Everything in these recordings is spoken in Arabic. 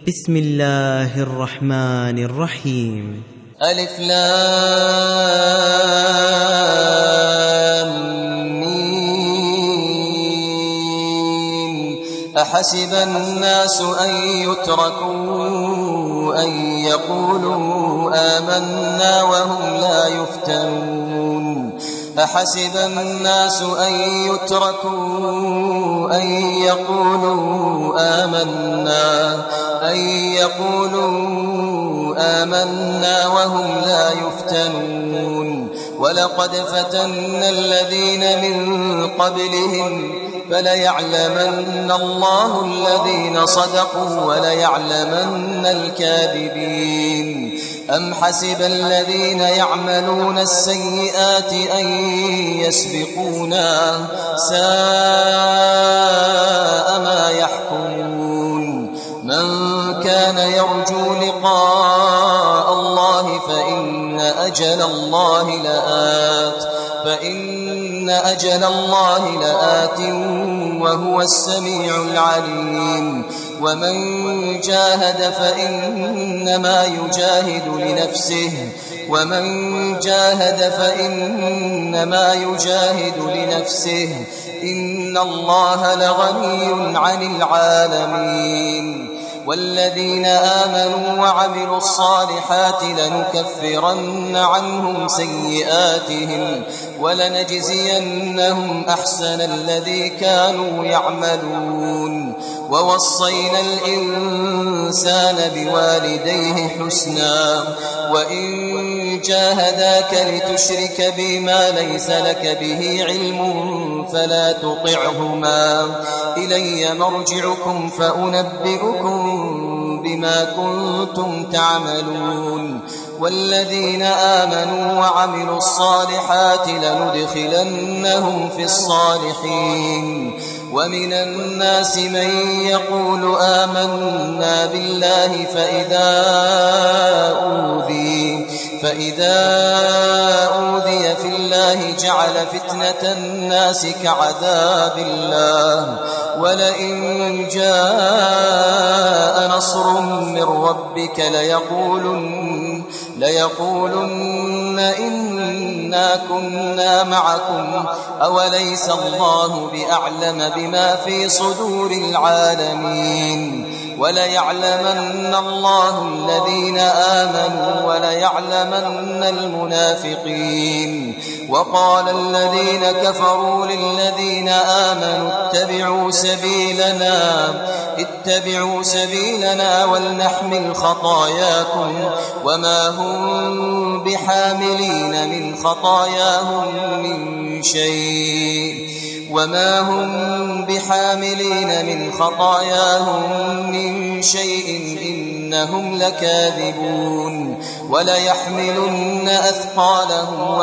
بسم الله الرحمن الرحيم. ألف لام ميم. أحسب الناس أن يتركوا أن يقولوا آمنا وهم لا يفتنون. أحسب الناس أن يتركوا أن يقولوا آمنا وهم لا يفتنون. ولقد فتنا الذين من قبلهم فليعلمن الله الذين صدقوا وليعلمن الكاذبين. أم حسب الذين يعملون السيئات أن يسبقونا ساء ما يحكمون. من كان يرجو لقاء الله فإن أجل الله لآت وهو السميع العليم. ومن جاهد فإنما يجاهد لنفسه إن الله لغني عن العالمين. والذين آمنوا وعملوا الصالحات لنكفرن عنهم سيئاتهم ولنجزينهم أحسن الذي كانوا يعملون. ووصينا الإنسان بوالديه حسنا وإن جاهداك لتشرك بما ليس لك به علم فلا تطعهما إلي مرجعكم فأنبئكم بما كنتم تعملون. والذين آمنوا وعملوا الصالحات لندخلنهم في الصالحين. ومن الناس من يقول آمنا بالله فإذا أوذي في الله جعل فتنة الناس كعذاب الله. ولئن جاء نصر من ربك ليقولن إنا كنا معكم أوليس الله بأعلم بما في صدور العالمين. وليعلمن الله الذين آمنوا وليعلمن المنافقين. وقال الذين كفروا للذين آمنوا اتبعوا سبيلنا ولنحمل خطاياكم وما هم بحاملين من خطاياهم من شيء إنهم لكاذبون. وليحملن أثقالهم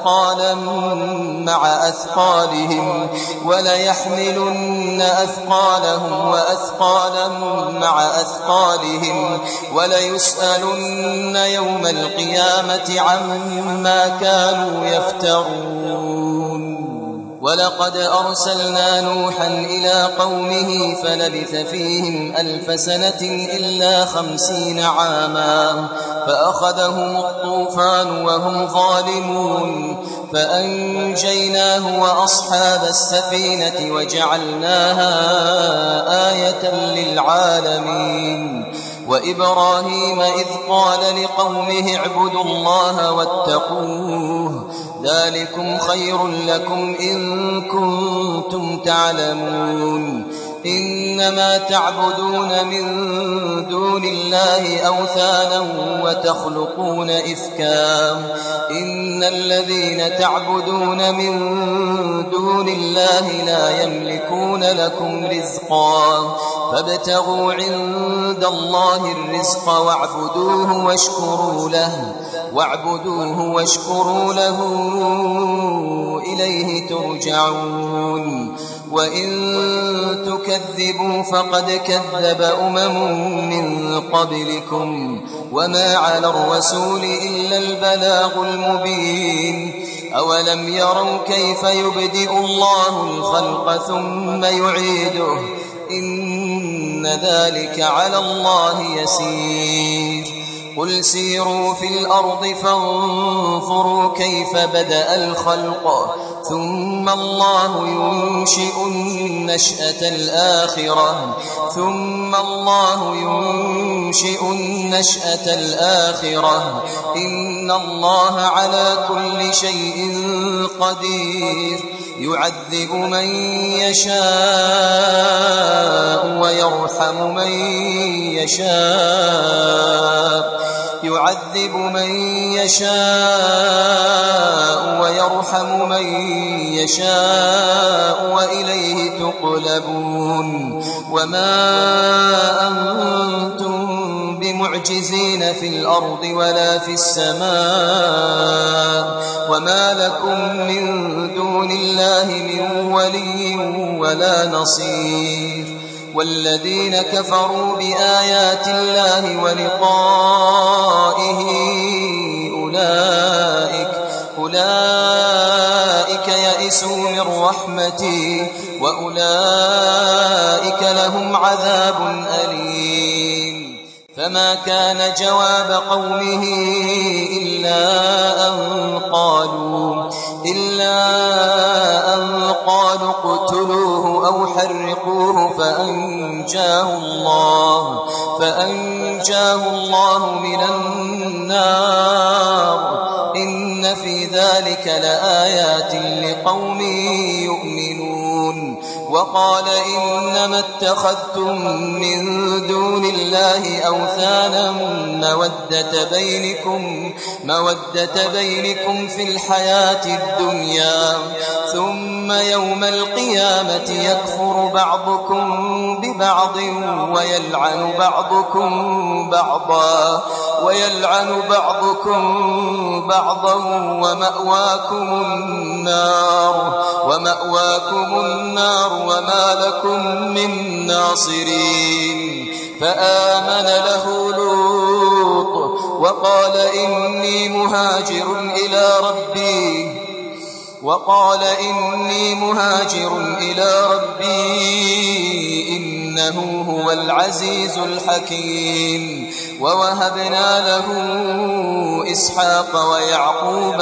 وأثقالا مع أثقالهم وليسألن يوم القيامة عما كانوا يفترون. ولقد أرسلنا نوحا إلى قومه فلبث فيهم 1000 سنة إلا 50 عاما فأخذهم الطوفان وهم ظالمون فأنجيناه وأصحاب السفينة وجعلناها آية للعالمين. وإبراهيم إذ قال لقومه اعبدوا الله واتقوه ذلكم خير لكم إن كنتم تعلمون. إنما تعبدون من دون الله أوثانا وتخلقون إفكا إن الذين تعبدون من دون الله لا يملكون لكم رزقا فابتغوا عند الله الرزق واعبدوه واشكروا له إليه ترجعون. وإن تكذبوا فقد كذب من قبلكم وما على الرسول إلا البلاغ المبين. أولم يروا كيف يبدئ الله الخلق ثم يعيده إن إن ذلك على الله يسير قل سيروا في الأرض فانظروا كيف بدأ الخلق ثم الله ينشئ النشأة الآخرة إن الله على كل شيء قدير يعذب من يشاء ويرحم من يشاء وإليه تقلبون وما أنتم بمعجزين في الأرض ولا في السماء وما لكم من دون الله من ولي ولا نصير والذين كفروا بآيات الله ولقائه أولئك يئسوا من رحمتي وأولئك لهم عذاب أليم فما كان جواب قومه إلا أن قالوا اقتلوه أو حرقوه فأنجاه الله من النار إن في ذلك لآيات لقوم يؤمنون وقال إنما اتخذتم من دون الله أوثانا مودة بينكم في الحياة الدنيا ثم يوم القيامة يكفر بعضكم ببعض ويلعن بعضكم بعضا ومأواكم النار وما لكم من ناصرين فآمن له لوط وقال إني مهاجر إلى ربي إنه هو العزيز الحكيم ووهبنا له إسحاق ويعقوب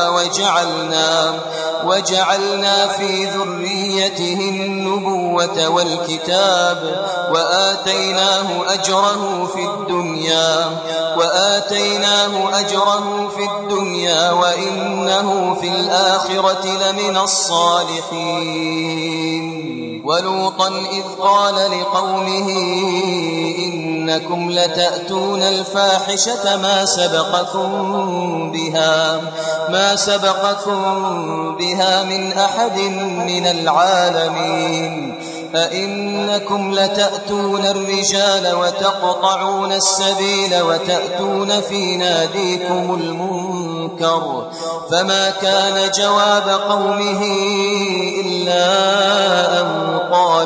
وجعلنا في ذريته النبوة والكتاب وآتيناه أجره في الدنيا وإنه في الآخرة لمن الصالحين ولوطا إذ قال لقومه إنكم لتأتون الفاحشة ما سبقكم بها من أحد من العالمين أئنكم لتأتون الرجال وتقطعون السبيل وتأتون في ناديكم المنكر فما كان جواب قومه إلا أن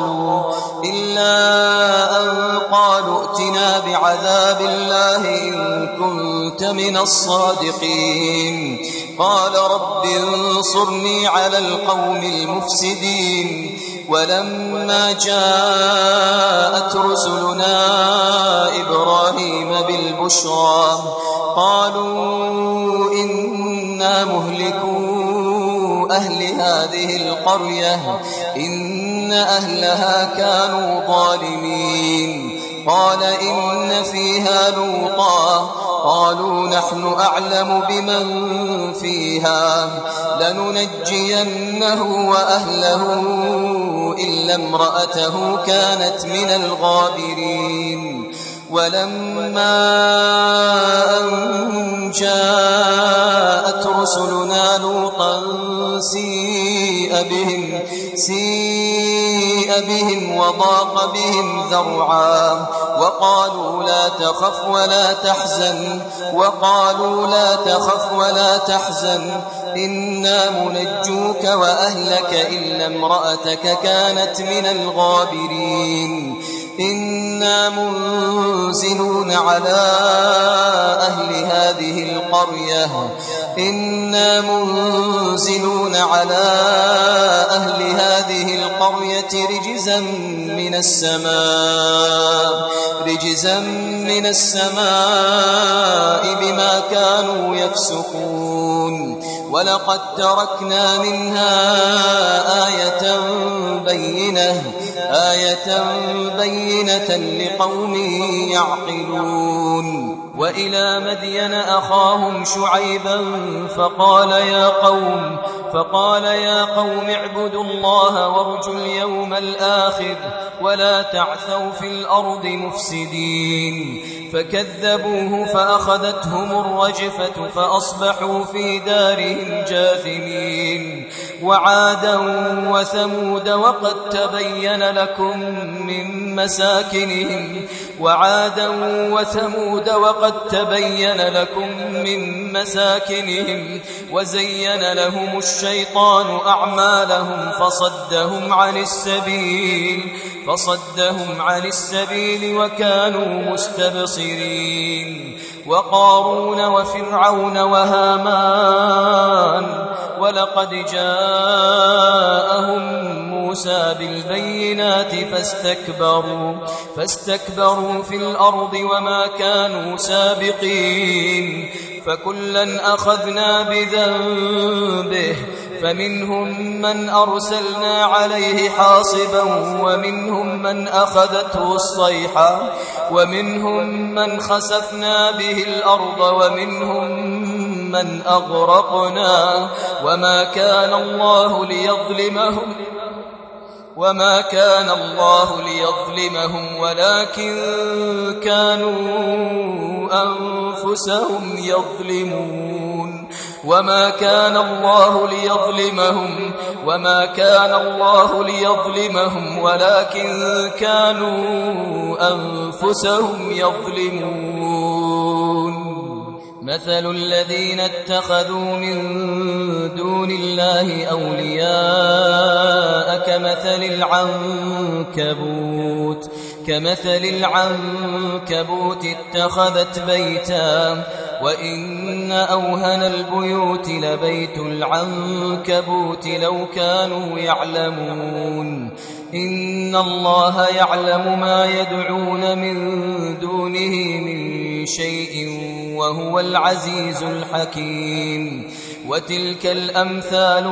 قالوا ائتنا بعذاب الله إن كنت من الصادقين قال رب انصرني على القوم المفسدين ولما جاءت رسلنا إبراهيم بالبشرى قالوا إنا مهلكو أهل هذه القرية إن أهلها كانوا ظالمين قال إن فيها لوطا قالوا نحن أعلم بمن فيها لننجينه وأهله إلا امرأته كانت من الغابرين ولما أن جاءت رسلنا لوطا سيء بهم وضاق بهم ذرعا وقالوا لا تخف ولا تحزن إنا منجوك وأهلك إلا امرأتك كانت من الغابرين إنا منزلون على أهل هذه القرية القرية رجزا من السماء بما كانوا يفسقون ولقد تركنا منها آية بينة لقوم يعقلون وإلى مدين أخاهم شعيبا فقال يا قوم اعبدوا الله وارجوا اليوم الآخر ولا تعثوا في الأرض مفسدين فكذبوه فأخذتهم الرجفة فأصبحوا في دارهم جاثمين وعادا وثمود وقد تبين لكم من مساكنهم وزين لهم الشيطان أعمالهم فصدهم عن السبيل وكانوا مستبصرين وقارون وفرعون وهامان ولقد جاءهم موسى بالبينات فاستكبروا في الأرض وما كانوا سابقين فكلا أخذنا بذنبه فمنهم من أرسلنا عليه حاصبا ومنهم من أخذته الصيحة ومنهم من خسفنا به الأرض ومنهم من أغرقنا وما كان الله ليظلمهم ولكن كانوا أنفسهم يظلمون وما كان الله ليظلمهم ولكن كانوا أنفسهم يظلمون مثل الذين اتخذوا من دون الله أولياء كمثل العنكبوت اتخذت بيتا وإن أوهن البيوت لبيت العنكبوت لو كانوا يعلمون إن الله يعلم ما يدعون من دونه من شيء وهو العزيز الحكيم وتلك الأمثال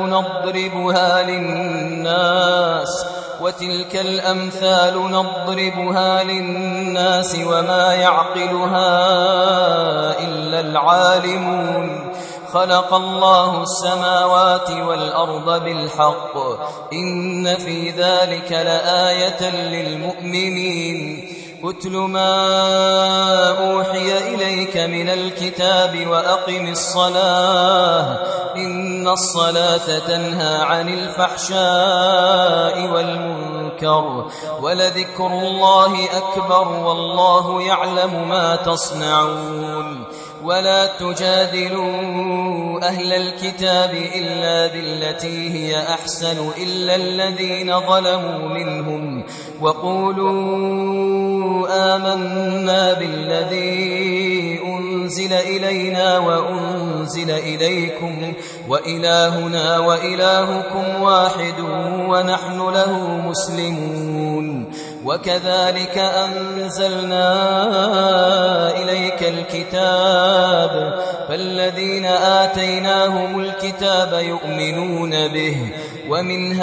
نضربها للناس وما يعقلها إلا العالمون خلق الله السماوات والأرض بالحق إن في ذلك لآية للمؤمنين اتل ما أوحي إليك من الكتاب وأقم الصلاة إن الصلاة تنهى عن الفحشاء والمنكر ولذكر الله أكبر والله يعلم ما تصنعون ولا تجادلوا أهل الكتاب إلا بالتي هي أحسن إلا الذين ظلموا منهم وقولوا آمنا بالذي أنزل إلينا وأنزل إليكم وإلهنا وإلهكم واحد ونحن له مسلمون وكذلك أنزلنا إليك الكتاب فالذين آتيناهم الكتاب يؤمنون به ومن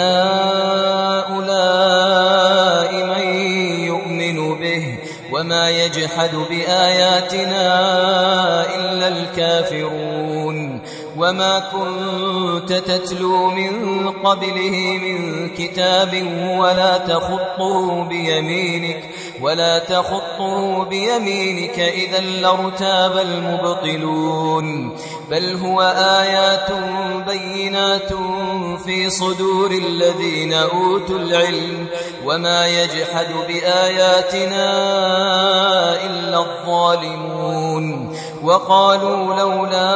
هؤلاء من يؤمن به وما يجحد بآياتنا إلا الكافرون وما كنت تتلو من قبله من كتاب ولا تخطه بيمينك إذا لارتاب المبطلون بل هو آيات بينات في صدور الذين أوتوا العلم وما يجحد بآياتنا إلا الظالمون وقالوا لولا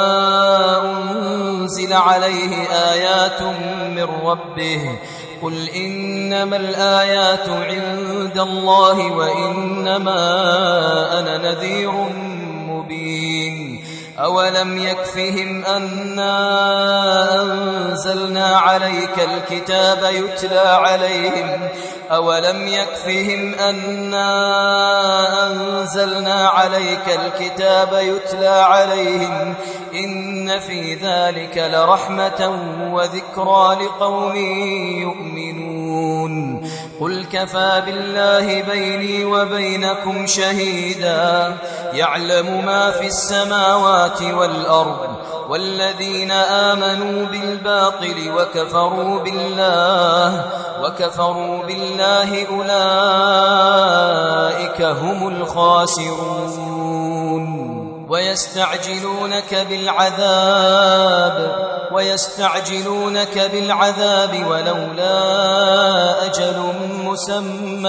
أنزل عليه آيات من ربه قل إنما الآيات عند الله وإنما أنا نذير مبين أولم يكفهم أنا أنزلنا عليك الكتاب يتلى عليهم أولم يكفهم أنا أنزلنا عليك الكتاب يتلى عليهم إن في ذلك لرحمة وذكرى لقوم يؤمنون قل كفى بالله بيني وبينكم شهيدا يعلم ما في السماوات والأرض والذين آمنوا بالباطل وكفروا بالله أولئك هم الخاسرون ويستعجلونك بالعذاب ولولا أجل مسمى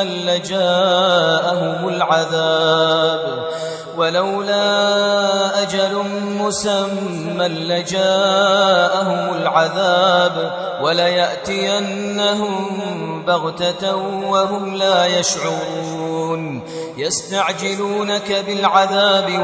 لجاءهم العذاب وليأتينهم بغتة وهم لا يشعرون يستعجلونك بالعذاب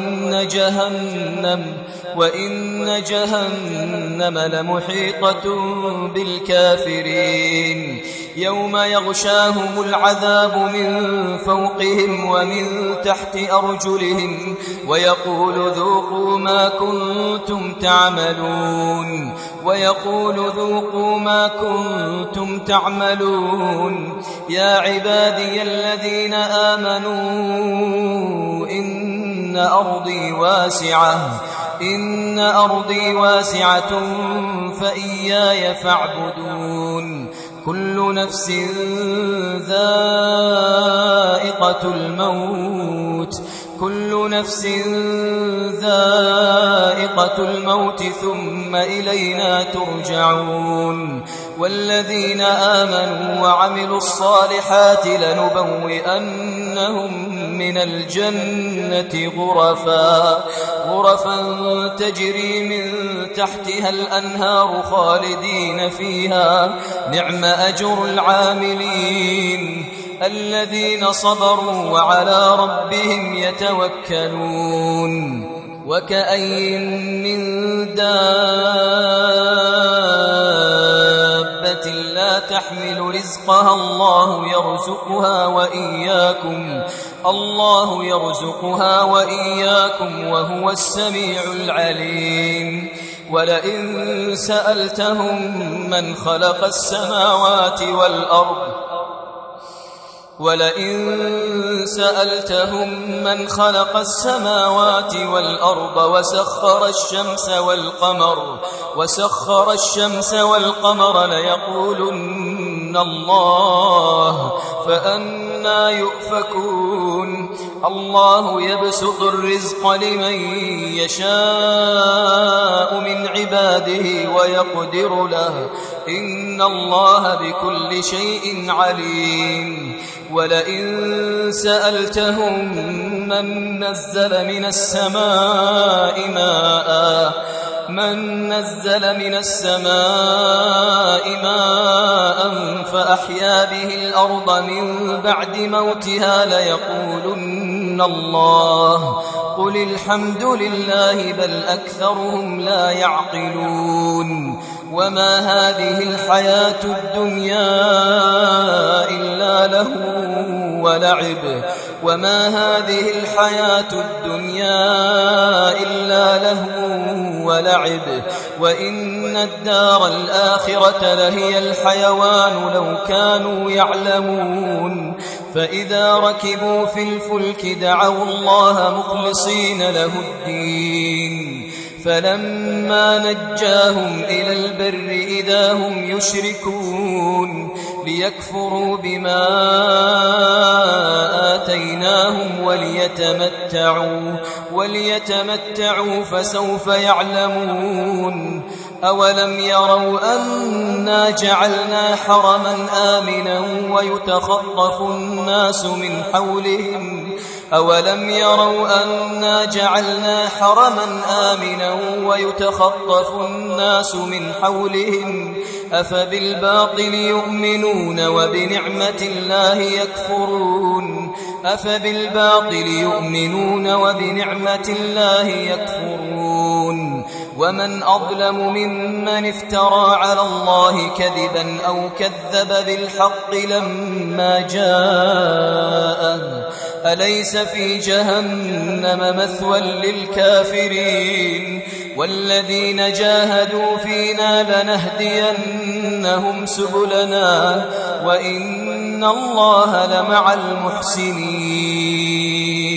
وإن جهنم لمحيطة بالكافرين يوم يغشاهم العذاب من فوقهم ومن تحت أرجلهم ويقول ذوقوا ما كنتم تعملون يا عبادي الذين آمنوا إن أرضي واسعة فإياي فاعبدون كل نفس ذائقة الموت ثم إلينا ترجعون والذين آمنوا وعملوا الصالحات لنبوئنهم من الجنة غرفا تجري من تحتها الأنهار خالدين فيها نعم أجر العاملين الذين صبروا وعلى ربهم يتوكلون وكأي من دابة لا تحمل رزقها الله يرزقها وإياكم وهو السميع العليم ولئن سألتهم من خلق السماوات والأرض وسخر الشمس والقمر ليقولن الله فأنى يؤفكون الله يبسط الرزق لمن يشاء من عباده ويقدر له إن الله بكل شيء عليم ولئن سألتهم من نزل من السماء ماء فأحيا به الأرض من بعد موتها ليقولن الله قل الحمد لله بل أكثرهم لا يعقلون وما هذه الحياة الدنيا إلا لهو ولعب وإن الدار الآخرة لهي الحيوان لو كانوا يعلمون فإذا ركبوا في الفلك دعوا الله مخلصين له الدين فلما نجاهم إلى البر إذا هم يشركون ليكفروا بما آتيناهم وليتمتعوا فسوف يعلمون أولم يروا أنا جعلنا حرما آمنا ويتخطف الناس من حولهم أفبالباطل يؤمنون وبنعمة الله يكفرون أفبالباطل يؤمنون وبنعمة الله يكفرون ومن أظلم ممن افترى على الله كذبا أو كذب بالحق لما جاءه أليس في جهنم مثوى للكافرين والذين جاهدوا فينا لنهدينهم سبلنا وإن الله لمع المحسنين